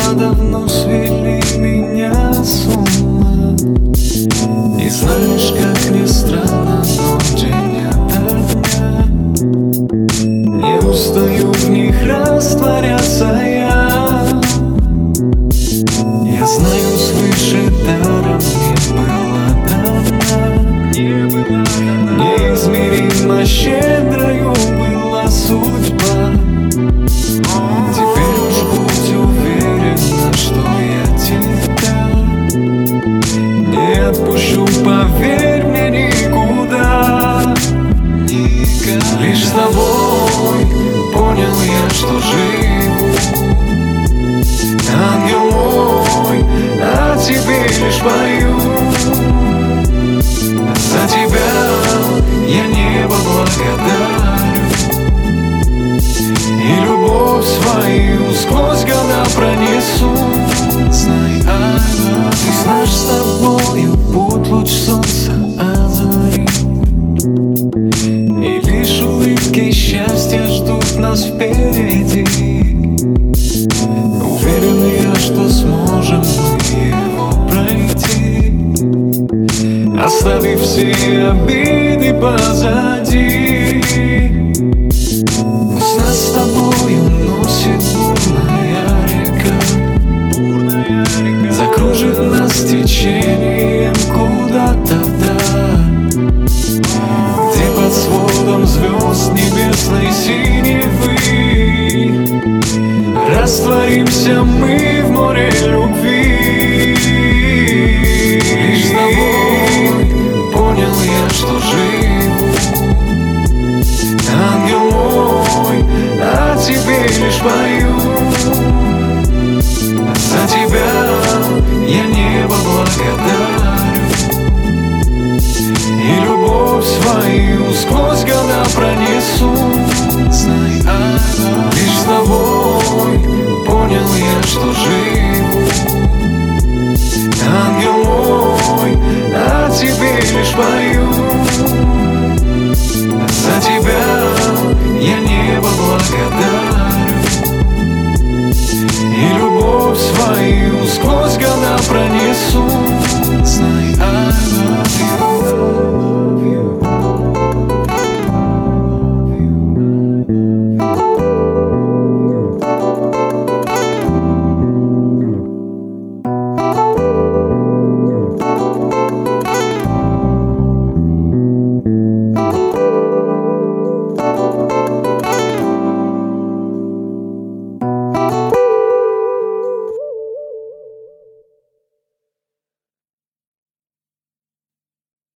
давно свели меня с ума. И знаешь, как ни странно, но день ото дня не устаю в них растворяться я. Я знаю, свыше даром не была дана, неизмеримо щедрою была судьба. Теперь уж будь уверена, что я тебя не отпущу, поверь мне, никуда. Лишь с тобой понял я, что живу. Ангел мой, а тебе лишь пою. За тебя я небо благодарю, и любовь свою сквозь года пронесу. Знай, ты знаешь, с тобою путь луч солнца озарит, и лишь улыбки счастья ждут нас впереди. Уверен я, что сможем мы его пройти, оставив все обиды позади. Пусть нас с тобою носит бурная река, закружит нас течением куда-то вдаль, где под сводом звезд небесной синевы растворимся мы.